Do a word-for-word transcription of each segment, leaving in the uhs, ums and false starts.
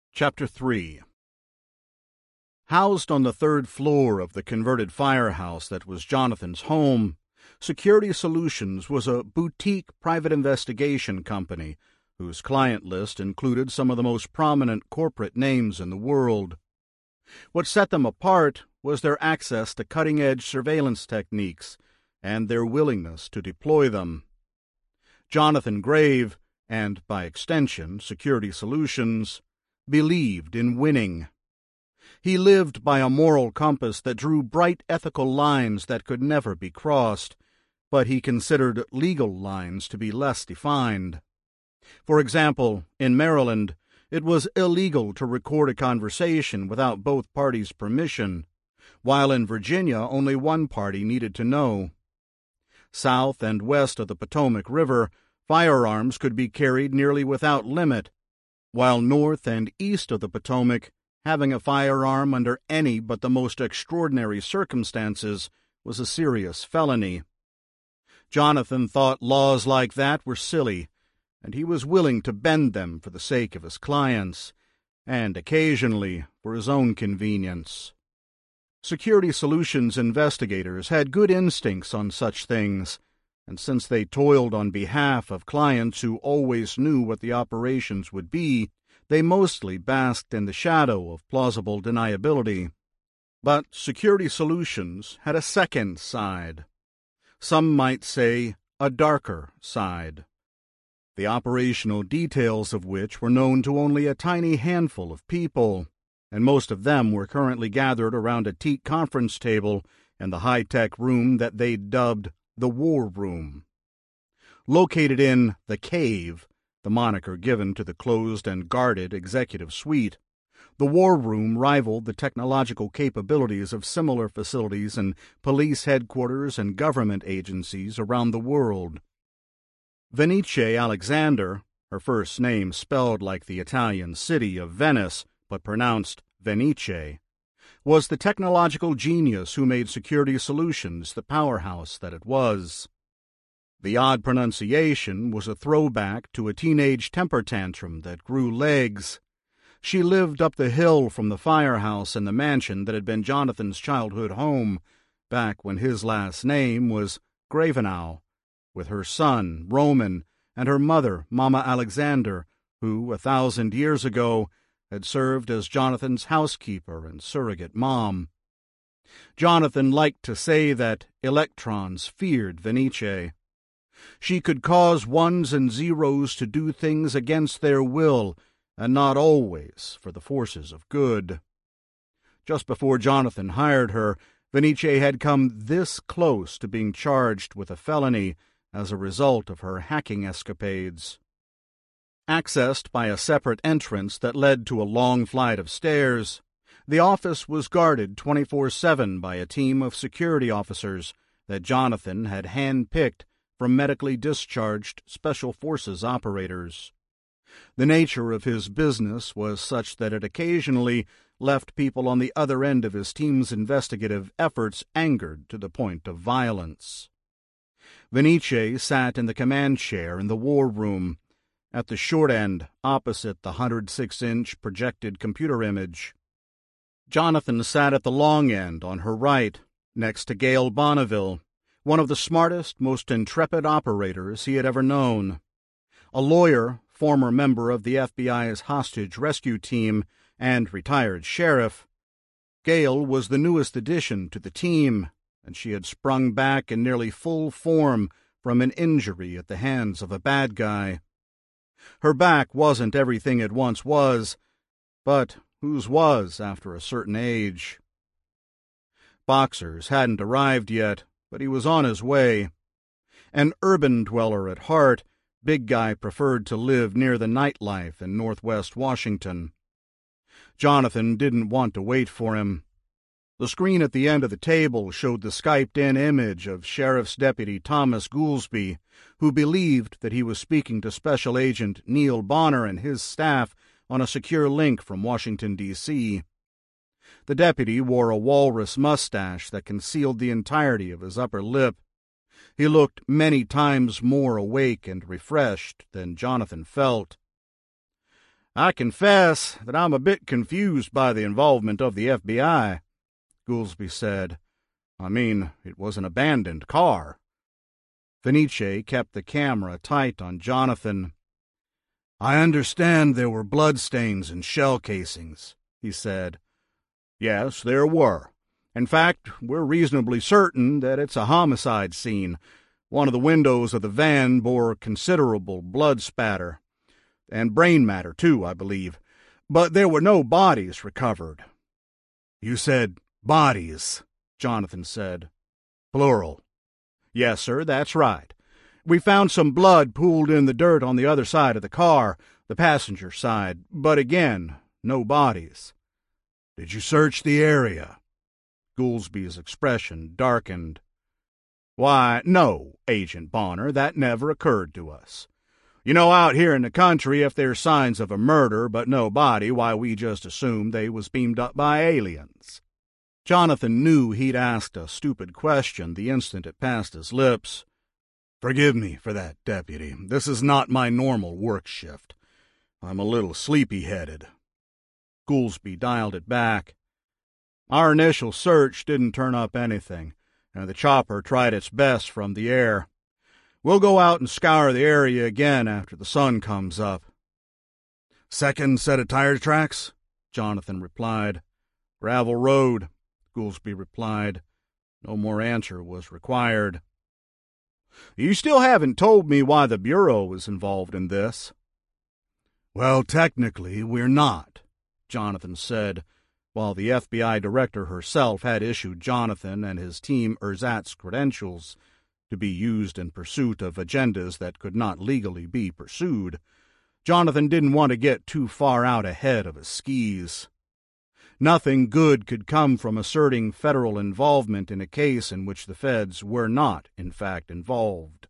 Chapter three. Housed on the third floor of the converted firehouse that was Jonathan's home, Security Solutions was a boutique private investigation company whose client list included some of the most prominent corporate names in the world. What set them apart was their access to cutting-edge surveillance techniques and their willingness to deploy them. Jonathan Grave, and by extension Security Solutions, believed in winning. He lived by a moral compass that drew bright ethical lines that could never be crossed, but he considered legal lines to be less defined. For example, in Maryland, it was illegal to record a conversation without both parties' permission, while in Virginia only one party needed to know. South and west of the Potomac River, firearms could be carried nearly without limit, while north and east of the Potomac, having a firearm under any but the most extraordinary circumstances was a serious felony. Jonathan thought laws like that were silly, and he was willing to bend them for the sake of his clients, and occasionally for his own convenience. Security Solutions investigators had good instincts on such things, and since they toiled on behalf of clients who always knew what the operations would be, they mostly basked in the shadow of plausible deniability. But Security Solutions had a second side. Some might say a darker side, the operational details of which were known to only a tiny handful of people, and most of them were currently gathered around a teak conference table in the high-tech room that they dubbed the War Room. Located in the Cave, the moniker given to the closed and guarded executive suite, the War Room rivaled the technological capabilities of similar facilities in police headquarters and government agencies around the world. Venice Alexander, her first name spelled like the Italian city of Venice but pronounced Venice, was the technological genius who made Security Solutions the powerhouse that it was. The odd pronunciation was a throwback to a teenage temper tantrum that grew legs. She lived up the hill from the firehouse in the mansion that had been Jonathan's childhood home, back when his last name was Gravenow, with her son, Roman, and her mother, Mama Alexander, who, a thousand years ago, had served as Jonathan's housekeeper and surrogate mom. Jonathan liked to say that electrons feared Venice. She could cause ones and zeros to do things against their will, and not always for the forces of good. Just before Jonathan hired her, Venice had come this close to being charged with a felony as a result of her hacking escapades. Accessed by a separate entrance that led to a long flight of stairs, the office was guarded twenty-four seven by a team of security officers that Jonathan had hand-picked from medically discharged Special Forces operators. The nature of his business was such that it occasionally left people on the other end of his team's investigative efforts angered to the point of violence. Venice sat in the command chair in the War Room, at the short end opposite the one hundred six inch projected computer image. Jonathan sat at the long end on her right, next to Gail Bonneville, one of the smartest, most intrepid operators he had ever known. A lawyer, former member of the F B I's hostage rescue team, and retired sheriff, Gail was the newest addition to the team, and she had sprung back in nearly full form from an injury at the hands of a bad guy. Her back wasn't everything it once was, but whose was after a certain age? Boxers hadn't arrived yet, but he was on his way. An urban dweller at heart, Big Guy preferred to live near the nightlife in northwest Washington. Jonathan didn't want to wait for him. The screen at the end of the table showed the Skyped-in image of Sheriff's Deputy Thomas Goolsby, who believed that he was speaking to Special Agent Neil Bonner and his staff on a secure link from Washington, D C The deputy wore a walrus mustache that concealed the entirety of his upper lip. He looked many times more awake and refreshed than Jonathan felt. I confess that I'm a bit confused by the involvement of the F B I, Goolsby said. I mean, it was an abandoned car. Venice kept the camera tight on Jonathan. I understand there were bloodstains and shell casings, he said. Yes, there were. In fact, we're reasonably certain that it's a homicide scene. One of the windows of the van bore considerable blood spatter. And brain matter, too, I believe. But there were no bodies recovered. You said bodies, Jonathan said. Plural. Yes, sir, that's right. We found some blood pooled in the dirt on the other side of the car, the passenger side, but again, no bodies. Did you search the area? Goolsby's expression darkened. Why, no, Agent Bonner, that never occurred to us. You know, out here in the country, if there's signs of a murder but no body, why, we just assume they was beamed up by aliens. Jonathan knew he'd asked a stupid question the instant it passed his lips. Forgive me for that, Deputy. This is not my normal work shift. I'm a little sleepy-headed. Goolsby dialed it back. Our initial search didn't turn up anything, and the chopper tried its best from the air. We'll go out and scour the area again after the sun comes up. Second set of tire tracks? Jonathan replied. Gravel road, Goolsby replied. No more answer was required. You still haven't told me why the Bureau was involved in this. Well, technically, we're not, Jonathan said, while the F B I director herself had issued Jonathan and his team ersatz credentials to be used in pursuit of agendas that could not legally be pursued. Jonathan didn't want to get too far out ahead of his skis. Nothing good could come from asserting federal involvement in a case in which the feds were not, in fact, involved.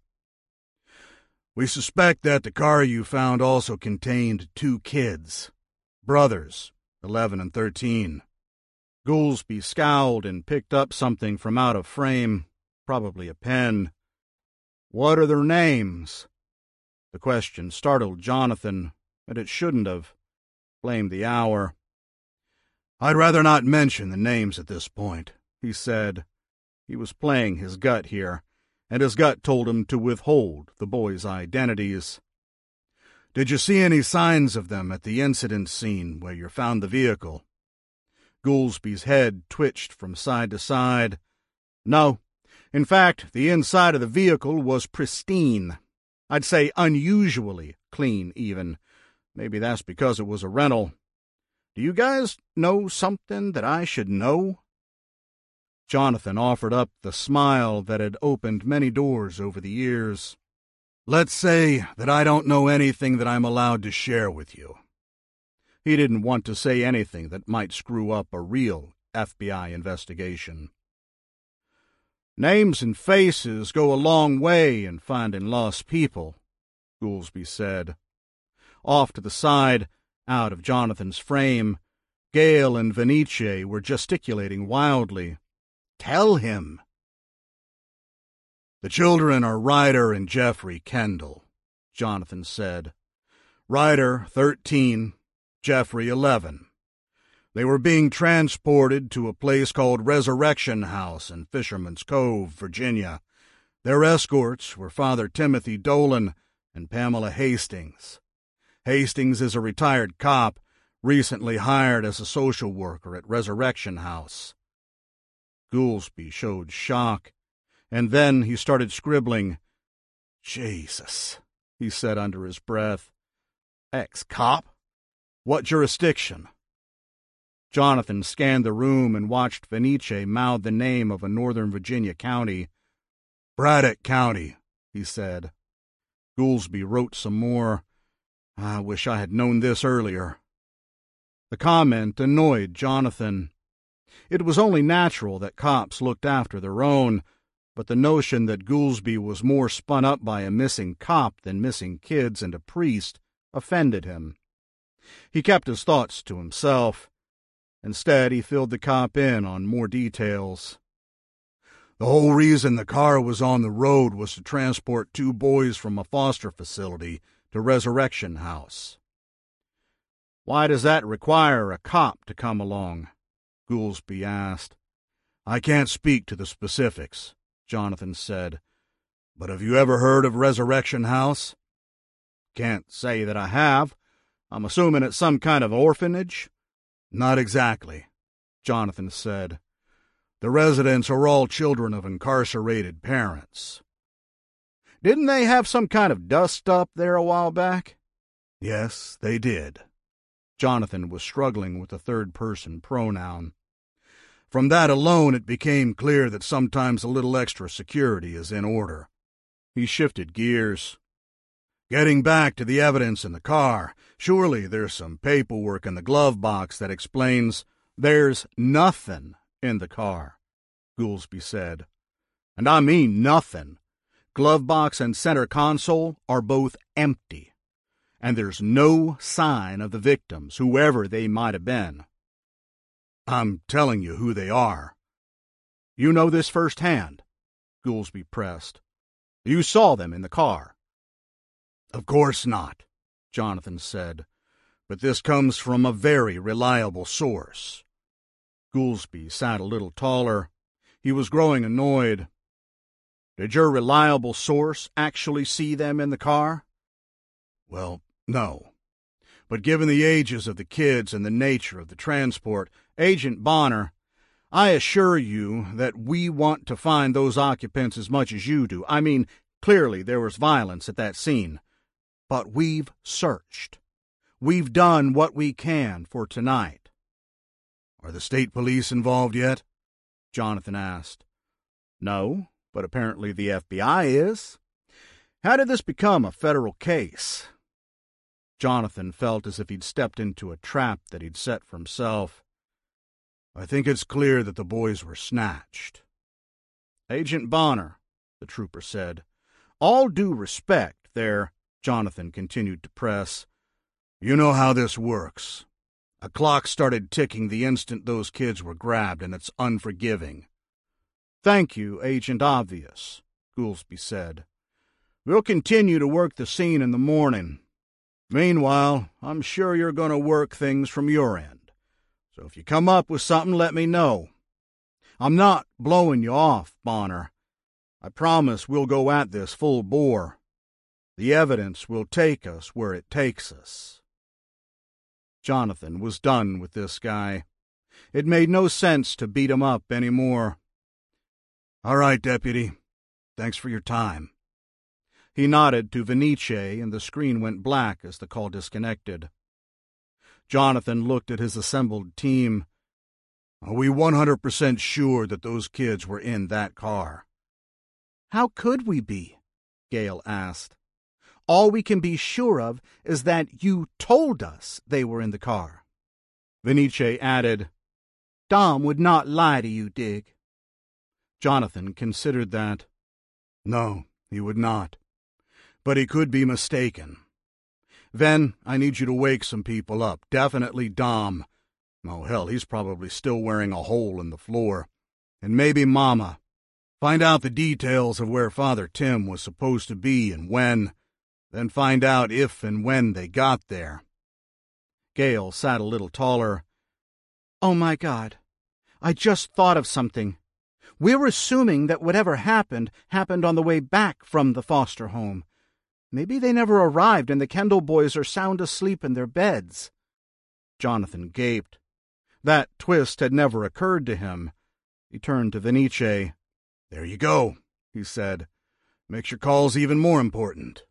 We suspect that the car you found also contained two kids, brothers, eleven and thirteen. Goolsby scowled and picked up something from out of frame, probably a pen. What are their names? The question startled Jonathan, and it shouldn't have. Blamed the hour. I'd rather not mention the names at this point, he said. He was playing his gut here, and his gut told him to withhold the boys' identities. Did you see any signs of them at the incident scene where you found the vehicle? Goolsby's head twitched from side to side. No. In fact, the inside of the vehicle was pristine. I'd say unusually clean, even. Maybe that's because it was a rental. Do you guys know something that I should know? Jonathan offered up the smile that had opened many doors over the years. Let's say that I don't know anything that I'm allowed to share with you. He didn't want to say anything that might screw up a real F B I investigation. Names and faces go a long way in finding lost people, Goolsby said. Off to the side, out of Jonathan's frame, Gale and Venice were gesticulating wildly. Tell him. The children are Ryder and Jeffrey Kendall, Jonathan said. Ryder, thirteen, Jeffrey, eleven. They were being transported to a place called Resurrection House in Fisherman's Cove, Virginia. Their escorts were Father Timothy Dolan and Pamela Hastings. Hastings is a retired cop, recently hired as a social worker at Resurrection House. Goolsby showed shock, and then he started scribbling. Jesus, he said under his breath. Ex-cop? What jurisdiction? Jonathan scanned the room and watched Venice mouth the name of a northern Virginia county. Braddock County, he said. Goolsby wrote some more. I wish I had known this earlier. The comment annoyed Jonathan. It was only natural that cops looked after their own, but the notion that Goolsby was more spun up by a missing cop than missing kids and a priest offended him. He kept his thoughts to himself. Instead, he filled the cop in on more details. The whole reason the car was on the road was to transport two boys from a foster facility to Resurrection House. Why does that require a cop to come along? Goolsbee asked. I can't speak to the specifics, Jonathan said. But have you ever heard of Resurrection House? Can't say that I have. I'm assuming it's some kind of orphanage? Not exactly, Jonathan said. The residents are all children of incarcerated parents. Didn't they have some kind of dust-up there a while back? Yes, they did. Jonathan was struggling with the third-person pronoun. From that alone, it became clear that sometimes a little extra security is in order. He shifted gears. Getting back to the evidence in the car, surely there's some paperwork in the glove box that explains there's nothing in the car, Goolsbee said. And I mean nothing. Glove box and center console are both empty, and there's no sign of the victims, whoever they might have been. I'm telling you who they are. You know this firsthand, Goolsbee pressed. You saw them in the car. Of course not, Jonathan said, but this comes from a very reliable source. Goolsbee sat a little taller. He was growing annoyed. Did your reliable source actually see them in the car? Well, no. But given the ages of the kids and the nature of the transport, Agent Bonner, I assure you that we want to find those occupants as much as you do. I mean, clearly there was violence at that scene. But we've searched. We've done what we can for tonight. Are the state police involved yet? Jonathan asked. No, but apparently the F B I is. How did this become a federal case? Jonathan felt as if he'd stepped into a trap that he'd set for himself. I think it's clear that the boys were snatched. Agent Bonner, the trooper said. All due respect, there, Jonathan continued to press. You know how this works. A clock started ticking the instant those kids were grabbed, and it's unforgiving. Thank you, Agent Obvious, Goolsbee said. We'll continue to work the scene in the morning. Meanwhile, I'm sure you're going to work things from your end. So if you come up with something, let me know. I'm not blowing you off, Bonner. I promise we'll go at this full bore. The evidence will take us where it takes us. Jonathan was done with this guy. It made no sense to beat him up any more. All right, Deputy. Thanks for your time. He nodded to Vinice, and the screen went black as the call disconnected. Jonathan looked at his assembled team. Are we one hundred percent sure that those kids were in that car? How could we be? Gale asked. All we can be sure of is that you told us they were in the car. Vinice added, Dom would not lie to you, Dig. Jonathan considered that. No, he would not. But he could be mistaken. Ven, I need you to wake some people up. Definitely Dom. Oh, hell, he's probably still wearing a hole in the floor. And maybe Mama. Find out the details of where Father Tim was supposed to be and when. Then find out if and when they got there. Gale sat a little taller. Oh, my God. I just thought of something. We're assuming that whatever happened, happened on the way back from the foster home. Maybe they never arrived and the Kendall boys are sound asleep in their beds. Jonathan gaped. That twist had never occurred to him. He turned to Vinice. There you go, he said. Makes your calls even more important.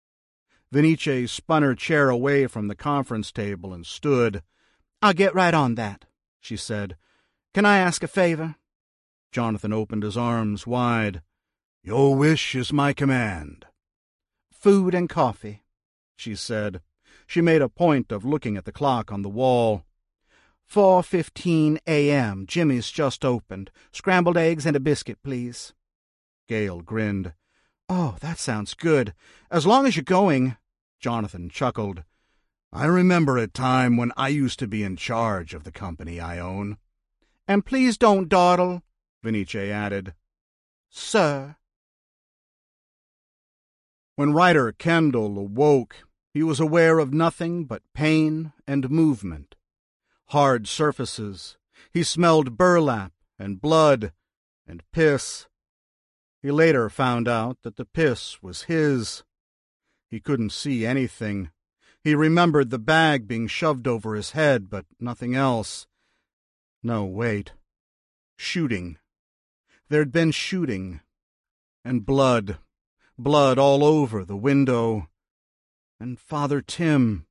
Vinice spun her chair away from the conference table and stood. I'll get right on that, she said. Can I ask a favor? Jonathan opened his arms wide. Your wish is my command. Food and coffee, she said. She made a point of looking at the clock on the wall. four fifteen a.m. Jimmy's just opened. Scrambled eggs and a biscuit, please. Gale grinned. Oh, that sounds good. As long as you're going. Jonathan chuckled. I remember a time when I used to be in charge of the company I own. And please don't dawdle, Vinice added. Sir. When Ryder Kendall awoke, He was aware of nothing but pain and movement. Hard surfaces. He smelled burlap and blood and piss. He later found out that the piss was his. He couldn't see anything. He remembered the bag being shoved over his head, but nothing else. No, wait. Shooting. There'd been shooting. And blood. Blood all over the window. And Father Tim.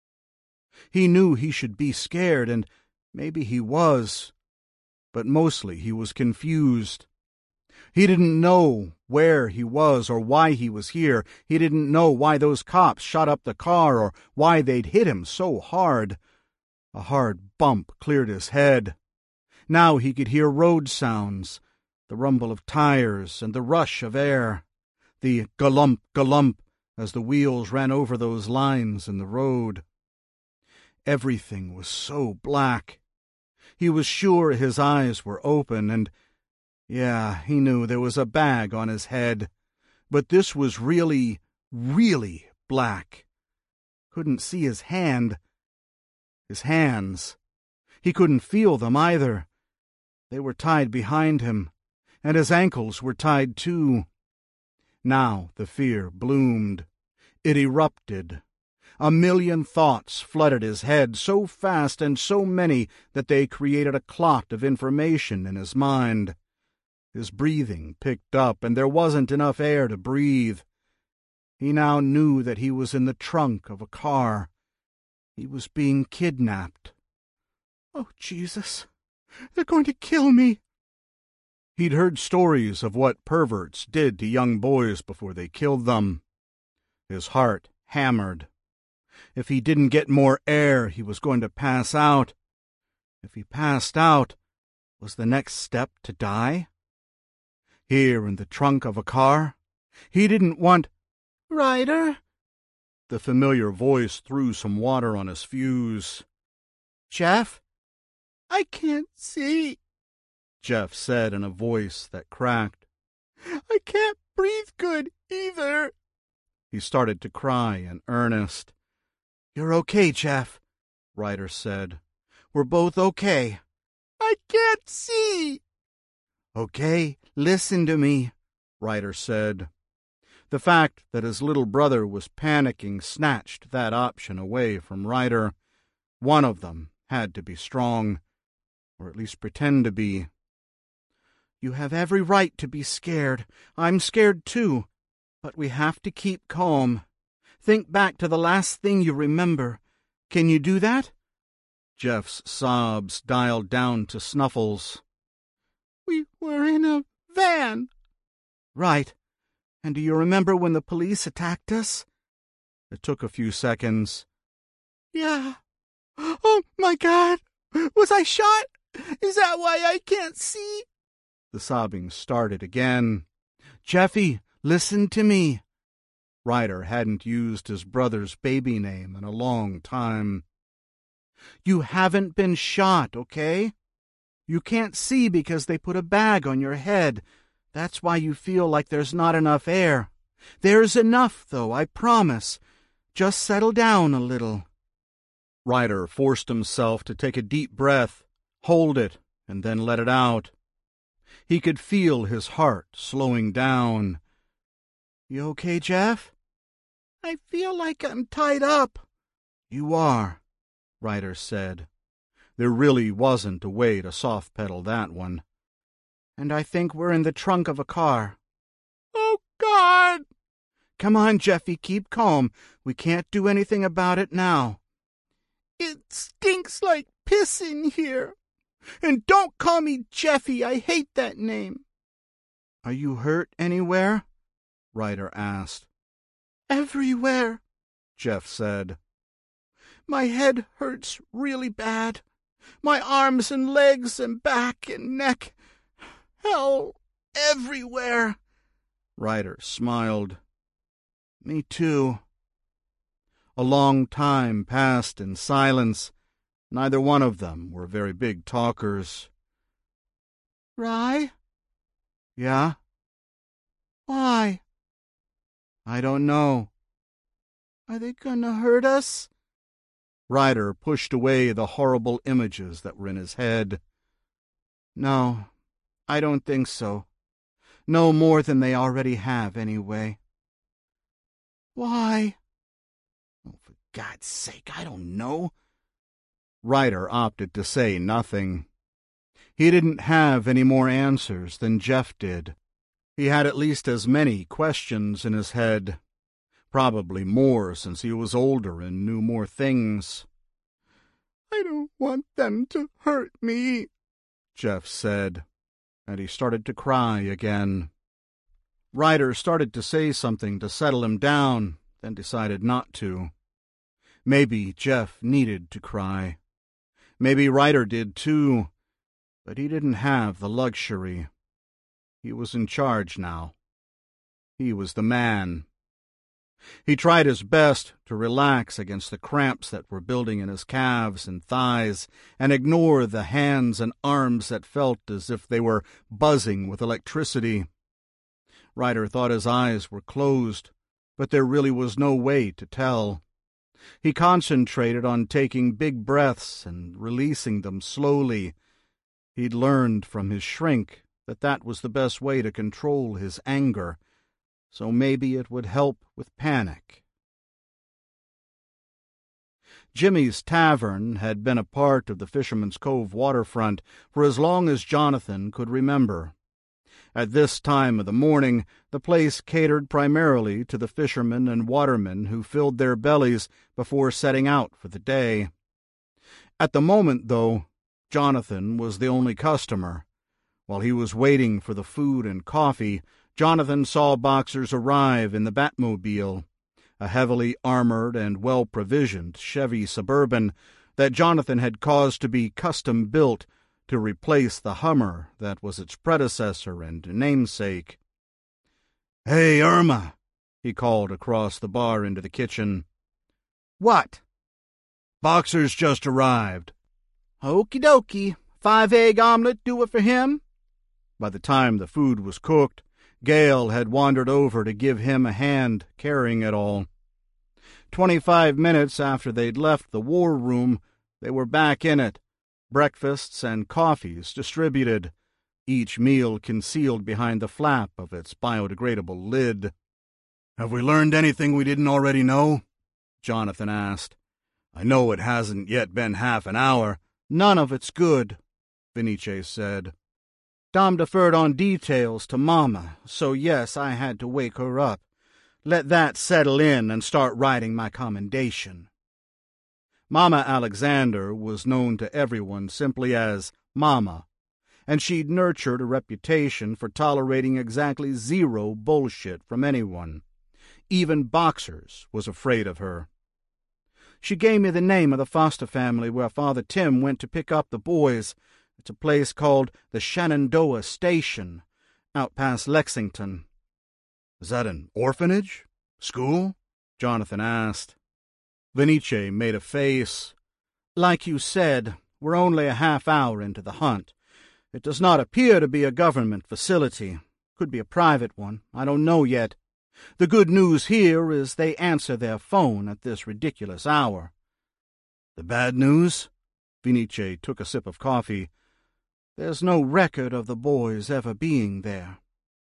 He knew he should be scared, and maybe he was. But mostly he was confused. He didn't know where he was or why he was here. He didn't know why those cops shot up the car or why they'd hit him so hard. A hard bump cleared his head. Now he could hear road sounds, the rumble of tires and the rush of air, the galump, galump as the wheels ran over those lines in the road. Everything was so black. He was sure his eyes were open, and yeah, he knew there was a bag on his head, but this was really, really black. Couldn't see his hand. His hands. He couldn't feel them either. They were tied behind him, and his ankles were tied too. Now the fear bloomed. It erupted. A million thoughts flooded his head, so fast and so many that they created a clot of information in his mind. His breathing picked up, and there wasn't enough air to breathe. He now knew that he was in the trunk of a car. He was being kidnapped. Oh, Jesus, they're going to kill me. He'd heard stories of what perverts did to young boys before they killed them. His heart hammered. If he didn't get more air, he was going to pass out. If he passed out, was the next step to die? Here in the trunk of a car? He didn't want... Ryder? The familiar voice threw some water on his fuse. Jeff? I can't see, Jeff said in a voice that cracked. I can't breathe good either. He started to cry in earnest. You're okay, Jeff, Ryder said. We're both okay. I can't see. Okay, listen to me, Ryder said. The fact that his little brother was panicking snatched that option away from Ryder. One of them had to be strong, or at least pretend to be. You have every right to be scared. I'm scared too, but we have to keep calm. Think back to the last thing you remember. Can you do that? Jeff's sobs dialed down to snuffles. We were in a van. Right. And do you remember when the police attacked us? It took a few seconds. Yeah. Oh, my God. Was I shot? Is that why I can't see? The sobbing started again. Jeffy, listen to me. Ryder hadn't used his brother's baby name in a long time. You haven't been shot, okay? You can't see because they put a bag on your head. That's why you feel like there's not enough air. There's enough, though, I promise. Just settle down a little. Ryder forced himself to take a deep breath, hold it, and then let it out. He could feel his heart slowing down. You okay, Jeff? I feel like I'm tied up. You are, Ryder said. There really wasn't a way to soft-pedal that one. And I think we're in the trunk of a car. Oh, God! Come on, Jeffy, keep calm. We can't do anything about it now. It stinks like piss in here. And don't call me Jeffy. I hate that name. Are you hurt anywhere? Ryder asked. Everywhere, Jeff said. My head hurts really bad. My arms and legs and back and neck. Hell, everywhere. Ryder smiled. Me too. A long time passed in silence. Neither one of them were very big talkers. Rye? Yeah? Why? I don't know. Are they gonna hurt us? Ryder pushed away the horrible images that were in his head. No, I don't think so. No more than they already have, anyway. Why? Oh, for God's sake, I don't know. Ryder opted to say nothing. He didn't have any more answers than Jeff did. He had at least as many questions in his head. Probably more, since he was older and knew more things. I don't want them to hurt me, Jeff said, and he started to cry again. Ryder started to say something to settle him down, then decided not to. Maybe Jeff needed to cry. Maybe Ryder did too, but he didn't have the luxury. He was in charge now. He was the man. He tried his best to relax against the cramps that were building in his calves and thighs and ignore the hands and arms that felt as if they were buzzing with electricity. Ryder thought his eyes were closed, but there really was no way to tell. He concentrated on taking big breaths and releasing them slowly. He'd learned from his shrink that that was the best way to control his anger, so maybe it would help with panic. Jimmy's Tavern had been a part of the Fisherman's Cove waterfront for as long as Jonathan could remember. At this time of the morning, the place catered primarily to the fishermen and watermen who filled their bellies before setting out for the day. At the moment, though, Jonathan was the only customer. While he was waiting for the food and coffee, Jonathan saw Boxers arrive in the Batmobile, a heavily armored and well-provisioned Chevy Suburban that Jonathan had caused to be custom-built to replace the Hummer that was its predecessor and namesake. "Hey, Irma," he called across the bar into the kitchen. "What?" "Boxer's just arrived." "Okie dokie. Five-egg omelet do it for him?" By the time the food was cooked, Gale had wandered over to give him a hand carrying it all. Twenty-five minutes after they'd left the war room, they were back in it, breakfasts and coffees distributed, each meal concealed behind the flap of its biodegradable lid. "Have we learned anything we didn't already know?" Jonathan asked. "I know it hasn't yet been half an hour." "None of it's good," Vinice said. "Dom deferred on details to Mama, so yes, I had to wake her up. Let that settle in and start writing my commendation." Mama Alexander was known to everyone simply as Mama, and she'd nurtured a reputation for tolerating exactly zero bullshit from anyone. Even Boxers was afraid of her. "She gave me the name of the foster family where Father Tim went to pick up the boys. It's a place called the Shenandoah Station, out past Lexington." "Is that an orphanage? School?" Jonathan asked. Vinice made a face. "Like you said, we're only a half hour into the hunt. It does not appear to be a government facility. Could be a private one. I don't know yet. The good news here is they answer their phone at this ridiculous hour." "The bad news?" Vinice took a sip of coffee. "There's no record of the boys ever being there."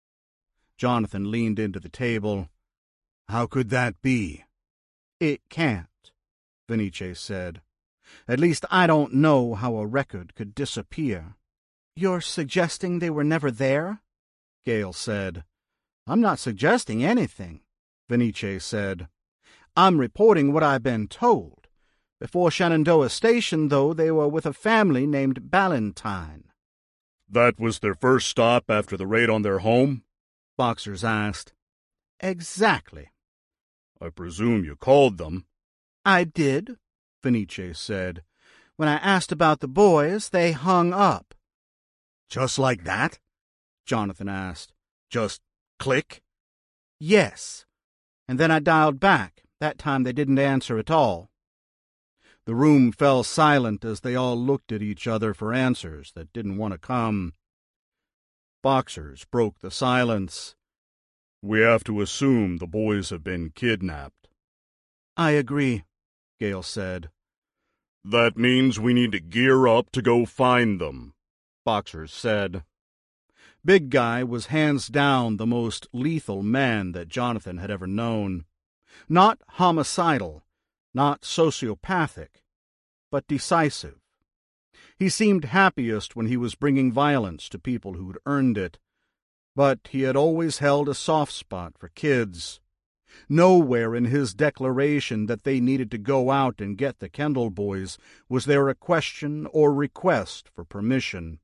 Jonathan leaned into the table. "How could that be?" "It can't," Vinice said. "At least I don't know how a record could disappear." "You're suggesting they were never there?" Gale said. "I'm not suggesting anything," Vinice said. "I'm reporting what I've been told. Before Shenandoah Station, though, they were with a family named Ballantyne." "That was their first stop after the raid on their home?" Boxers asked. "Exactly." "I presume you called them." "I did," Vinice said. "When I asked about the boys, they hung up." "Just like that?" Jonathan asked. "Just click?" "Yes. And then I dialed back. That time they didn't answer at all." The room fell silent as they all looked at each other for answers that didn't want to come. Boxers broke the silence. "We have to assume the boys have been kidnapped." I agree, Gale said. That means we need to gear up to go find them, Boxers said. Big Guy was hands down the most lethal man that Jonathan had ever known. Not homicidal, not sociopathic, but decisive. He seemed happiest when he was bringing violence to people who'd earned it, but he had always held a soft spot for kids. Nowhere in his declaration that they needed to go out and get the Kendall boys was there a question or request for permission.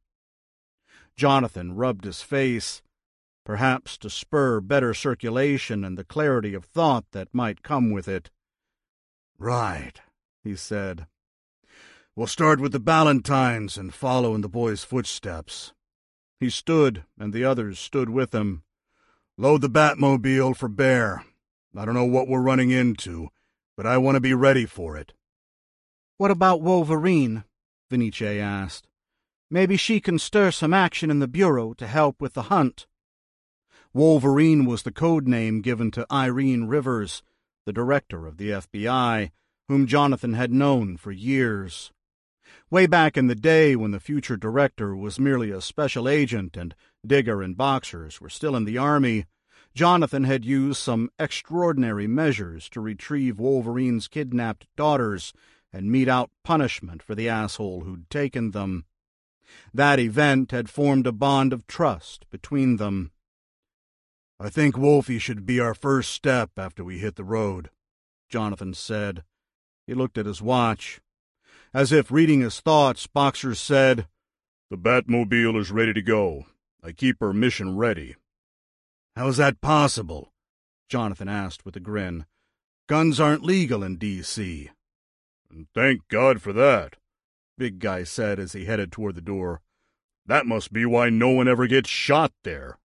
Jonathan rubbed his face, perhaps to spur better circulation and the clarity of thought that might come with it. "Right," he said. "We'll start with the Ballantines and follow in the boys' footsteps." He stood, and the others stood with him. "Load the Batmobile for Bear. I don't know what we're running into, but I want to be ready for it." "What about Wolverine?" Vinice asked. "Maybe she can stir some action in the Bureau to help with the hunt." Wolverine was the code name given to Irene Rivers, the director of the F B I, whom Jonathan had known for years. Way back in the day when the future director was merely a special agent and Digger and Boxers were still in the Army, Jonathan had used some extraordinary measures to retrieve Wolverine's kidnapped daughters and mete out punishment for the asshole who'd taken them. That event had formed a bond of trust between them. "I think Wolfie should be our first step after we hit the road," Jonathan said. He looked at his watch. As if reading his thoughts, Boxers said, "The Batmobile is ready to go. I keep her mission ready." "How is that possible?" Jonathan asked with a grin. "Guns aren't legal in D C" "And thank God for that," Big Guy said as he headed toward the door. "That must be why no one ever gets shot there."